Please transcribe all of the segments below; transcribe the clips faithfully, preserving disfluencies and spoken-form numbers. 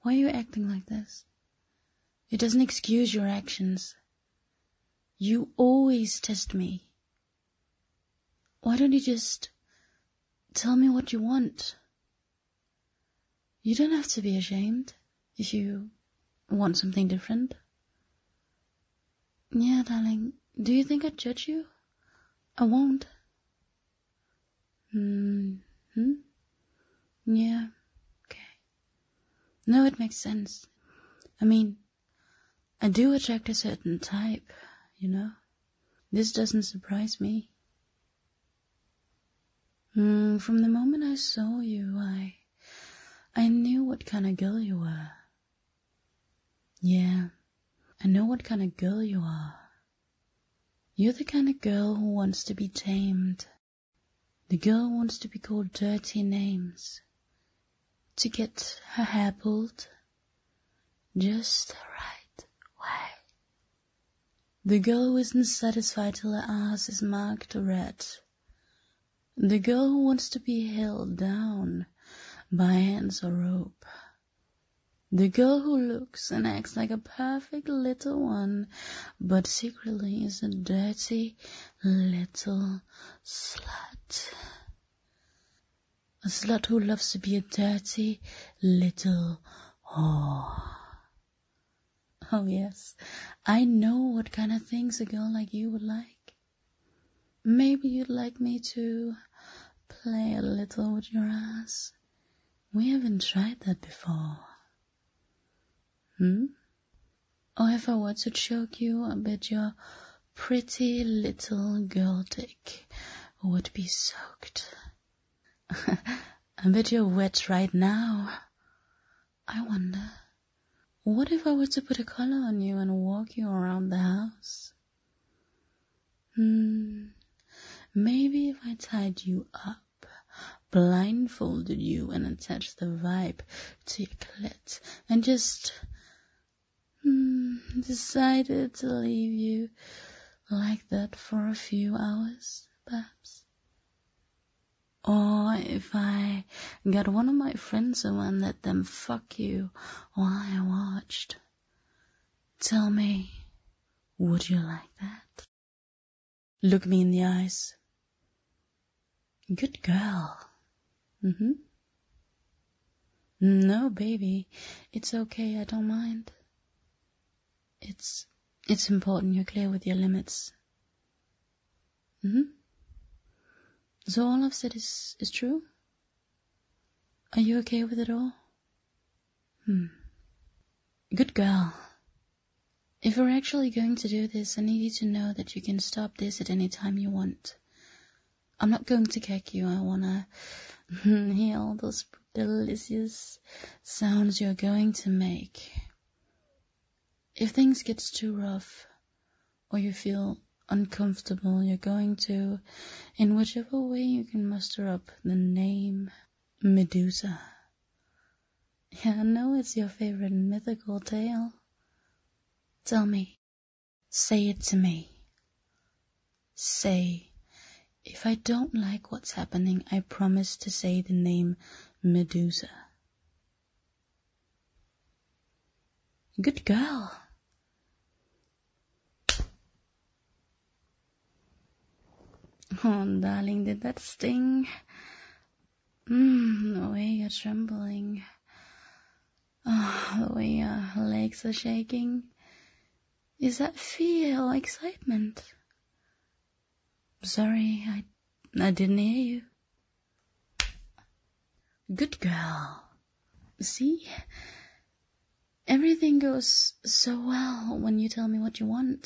Why are you acting like this? It doesn't excuse your actions. You always test me. Why don't you just tell me what you want? You don't have to be ashamed if you want something different. Yeah, darling, do you think I'd judge you? I won't. Hmm. Hmm? Yeah. Okay. No, it makes sense. I mean, I do attract a certain type, you know. This doesn't surprise me. Mm, from the moment I saw you, I, I knew what kind of girl you were. Yeah, I know what kind of girl you are. You're the kind of girl who wants to be tamed. The girl who wants to be called dirty names. To get her hair pulled just the right way. The girl who isn't satisfied till her ass is marked red. The girl who wants to be held down by hands or rope. The girl who looks and acts like a perfect little one, but secretly is a dirty little slut. A slut who loves to be a dirty little whore. Oh yes, I know what kind of things a girl like you would like. Maybe you'd like me to play a little with your ass. We haven't tried that before. Hmm? Or if I were to choke you, I bet your pretty little girl dick would be soaked. I bet you're wet right now. I wonder, what if I were to put a collar on you and walk you around the house? Hmm, maybe if I tied you up, blindfolded you and attached the vibe to your clit and just hmm, decided to leave you like that for a few hours, perhaps. Or if I got one of my friends and and let them fuck you while I watched. Tell me, would you like that? Look me in the eyes. Good girl. Mm-hmm. No, baby, it's okay, I don't mind. It's, it's important you're clear with your limits. Mm-hmm. So all I've said is, is true? Are you okay with it all? Hmm. Good girl. If we're actually going to do this, I need you to know that you can stop this at any time you want. I'm not going to kick you. I wanna hear all those delicious sounds you're going to make. If things get too rough, or you feel uncomfortable, you're going to, in whichever way you can muster up the name Medusa. Yeah, I know it's your favorite mythical tale. Tell me, say it to me. Say, if I don't like what's happening, I promise to say the name Medusa. Good girl. Oh, darling, did that sting? Mmm, the way you're trembling. Oh, the way your legs are shaking. Is that fear or excitement? Sorry, I, I didn't hear you. Good girl. See? Everything goes so well when you tell me what you want.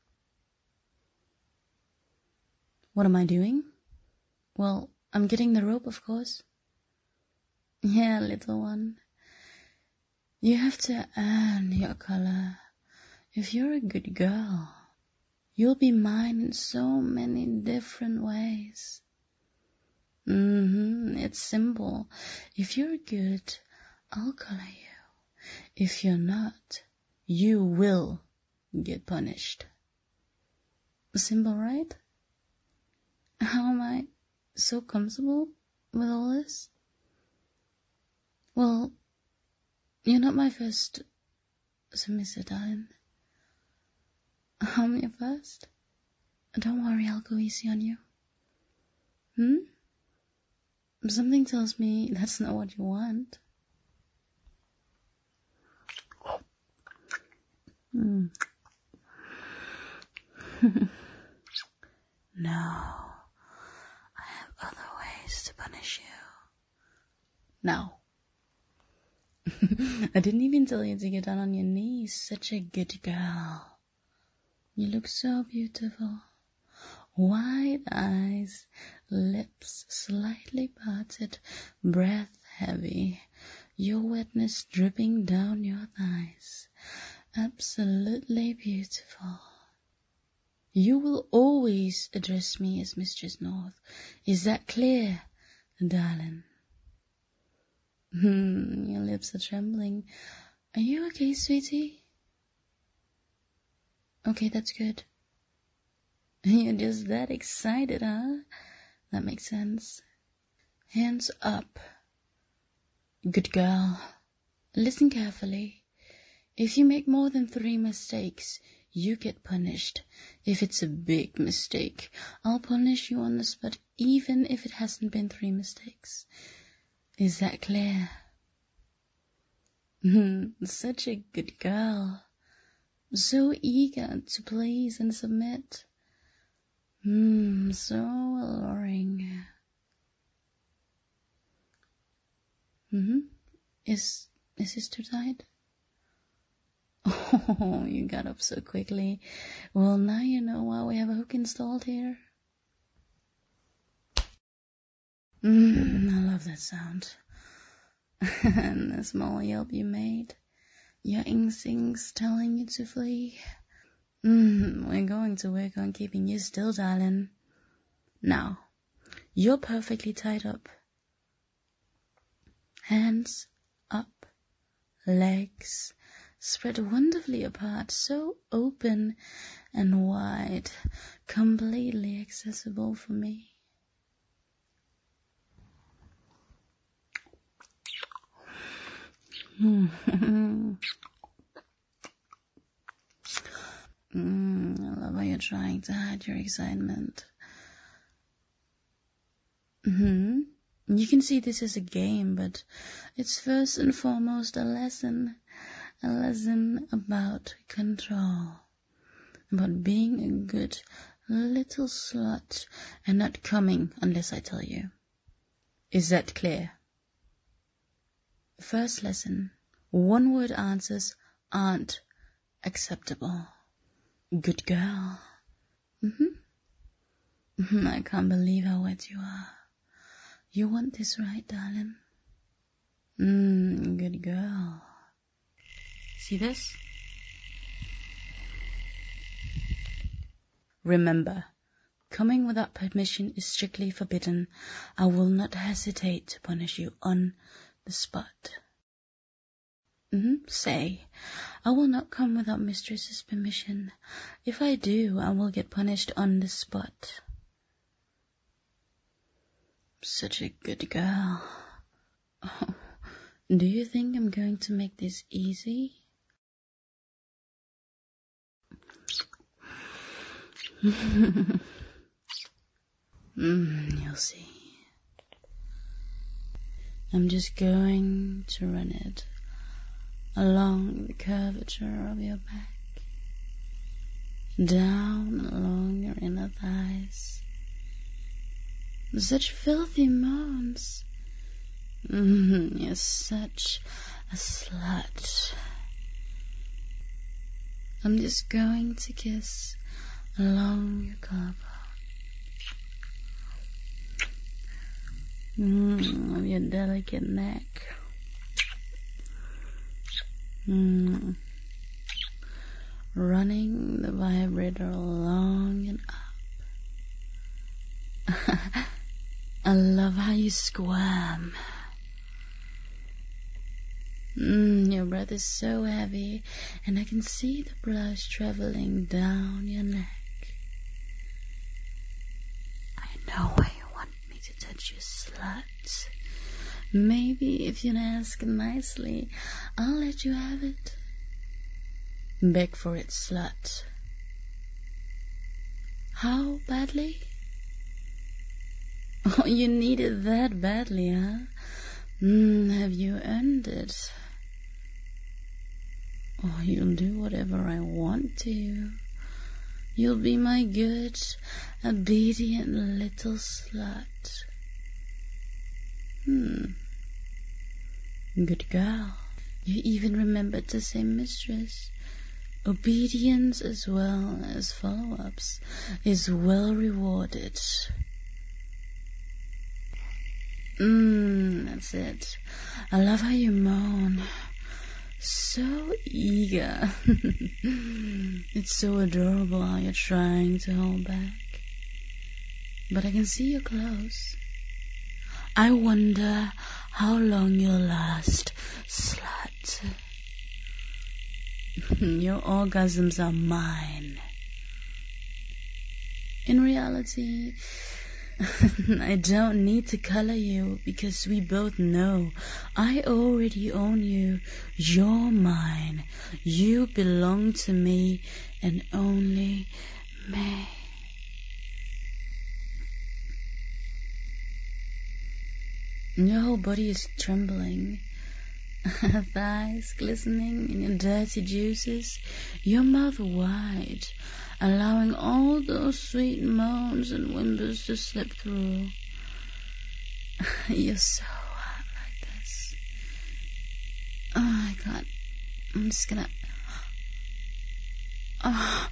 What am I doing? Well, I'm getting the rope, of course. Yeah, little one. You have to earn your color. If you're a good girl, you'll be mine in so many different ways. Mm-hmm, it's simple. If you're good, I'll color you. If you're not, you will get punished. Simple, right? How am I so comfortable with all this? Well, You're not my first submissive, darling. I'm your first. Don't worry, I'll go easy on you. Hmm? Something tells me that's not what you want. Hmm. No, I have other ways to punish you. Now. I didn't even tell you to get down on your knees. Such a good girl. You look so beautiful. Wide eyes, lips slightly parted, breath heavy, your wetness dripping down your thighs. Absolutely beautiful. You will always address me as Mistress North. Is that clear, darling? Hmm, your lips are trembling. Are you okay, sweetie? Okay, that's good. You're just that excited, huh? That makes sense. Hands up. Good girl. Listen carefully. If you make more than three mistakes, you get punished. If it's a big mistake, I'll punish you on the spot, even if it hasn't been three mistakes. Is that clear? Such a good girl. So eager to please and submit. Hmm, so alluring. Mm-hmm. Is, is this too tight? Oh, you got up so quickly. Well, now you know why we have a hook installed here. Mm, I love that sound. And the small yelp you made. Your instincts telling you to flee. Mm, we're going to work on keeping you still, darling. Now, you're perfectly tied up. Hands up, legs spread wonderfully apart, so open and wide, completely accessible for me. mm, I love how you're trying to hide your excitement. Mm-hmm. You can see this as a game, but it's first and foremost a lesson. A lesson about control. About being a good little slut and not coming unless I tell you. Is that clear? First lesson. One word answers aren't acceptable. Good girl. Mm-hmm. I can't believe how wet you are. You want this right, darling? Mmm, good girl. See this? Remember, coming without permission is strictly forbidden. I will not hesitate to punish you on the spot. Mm-hmm. Say, I will not come without mistress's permission. If I do, I will get punished on the spot. Such a good girl. Oh, do you think I'm going to make this easy? mm, you'll see. I'm just going to run it along the curvature of your back, down along your inner thighs. Such filthy moans. Mm, you're such a slut. I'm just going to kiss along your collarbone. Mm, of your delicate neck. Mm. Running the vibrator along and up. I love how you squirm. Mm, your breath is so heavy, and I can see the blush traveling down your neck. I know why you want me to touch you, slut. Maybe if you ask nicely, I'll let you have it. Beg for it, slut. How badly? Oh, you need it that badly, huh? Mm, have you earned it? Oh, you'll do whatever I want to. You'll be my good, obedient little slut. Hmm. Good girl. You even remembered to say mistress. Obedience as well as follow-ups is well rewarded. Mmm, that's it. I love how you moan. So eager. It's so adorable how you're trying to hold back. But I can see you're close. I wonder how long you'll last, slut. Your orgasms are mine. In reality, I don't need to color you because we both know I already own you. You're mine. You belong to me and only me. Your whole body is trembling. Thighs glistening in your dirty juices, your mouth wide, allowing all those sweet moans and whimpers to slip through. You're so hot like this. Oh my God. I'm just gonna... Oh,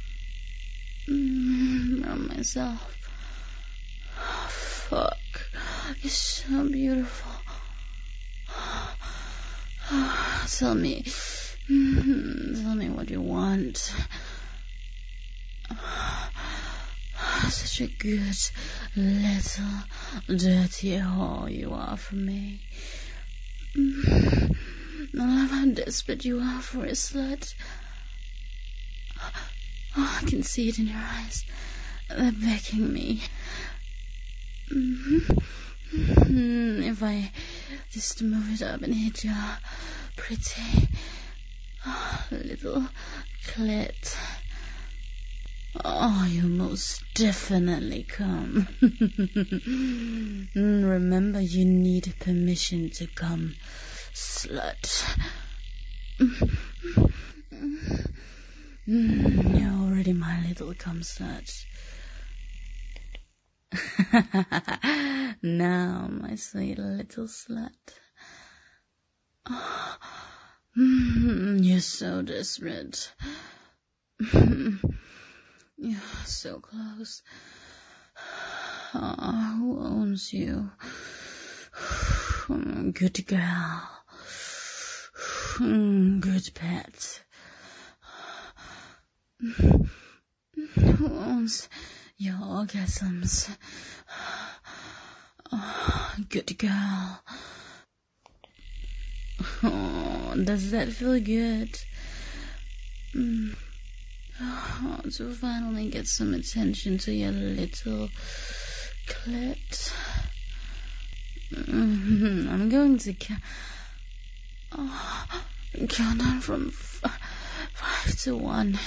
mm, on myself. Oh, fuck. You're so beautiful. Oh, tell me, tell me what you want. Oh, such a good little dirty whore you are for me. I love how desperate you are for a slut. Oh, I can see it in your eyes. They're begging me. If I just move it up and hit your pretty oh, little clit. Oh, you'll most definitely come. Remember, you need permission to come, slut. You're already my little cum slut. Now, my sweet little slut. Oh, you're so desperate. You're so close. Oh, who owns you? Good girl. Good pet. Who owns your orgasms? Oh, good girl. Oh, does that feel good? Mm. Oh, to finally get some attention to your little clit. Mm-hmm. I'm going to ca- oh, count down from f- five to one.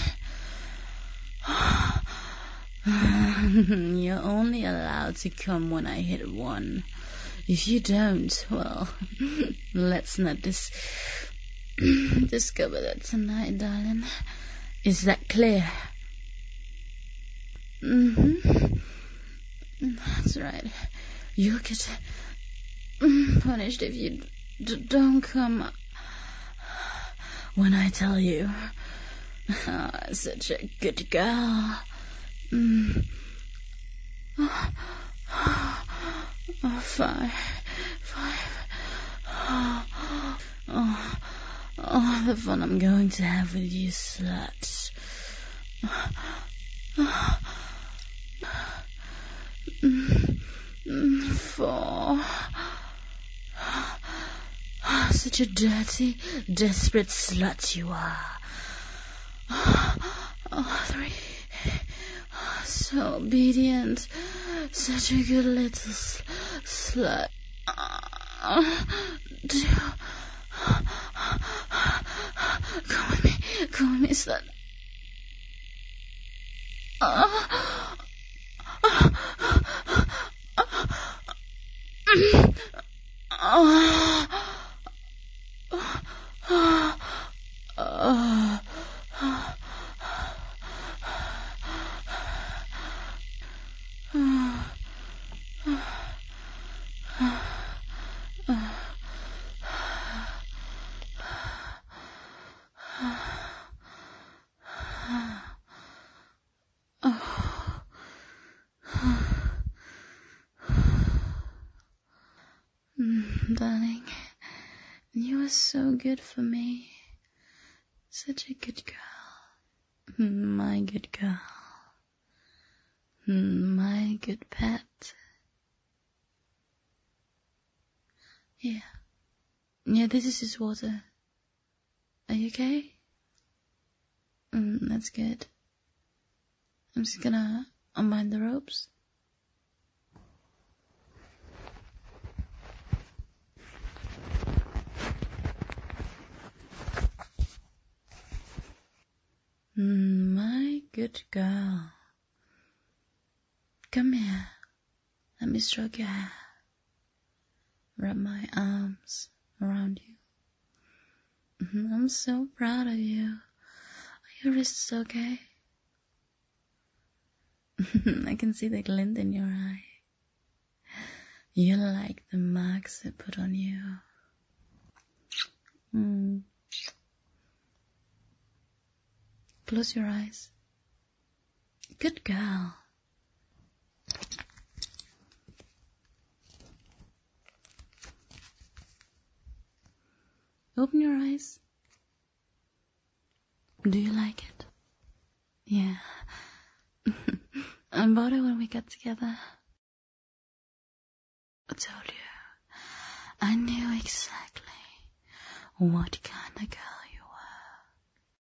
You're only allowed to come when I hit one. If you don't, well, let's not dis- discover that tonight, darling. Is that clear? Mm-hmm. That's right. You'll get punished if you d- don't come when I tell you. Oh, such a good girl. Mm. Oh, oh, five, five. Oh, oh, oh, the fun I'm going to have with you, slut. Oh, mm, four. Oh, such a dirty, desperate slut you are. Oh, three. Oh, so obedient. Such a good little sl- slut. Uh, do you... Come with me. Come with me, son. Uh, uh, uh, uh, uh, Darling, you are so good for me. Such a good girl. My good girl. My good pet. Yeah. Yeah, this is his water. Are you okay? Mm, that's good. I'm just gonna unbind the ropes. Mm, my good girl. Come here. Let me stroke your hair. Wrap my arms around you. I'm so proud of you. Are your wrists okay? I can see the glint in your eye. You like the marks I put on you. Mm. Close your eyes. Good girl. Open your eyes. Do you like it? Yeah. I bought it when we got together. I told you. I knew exactly what kind of girl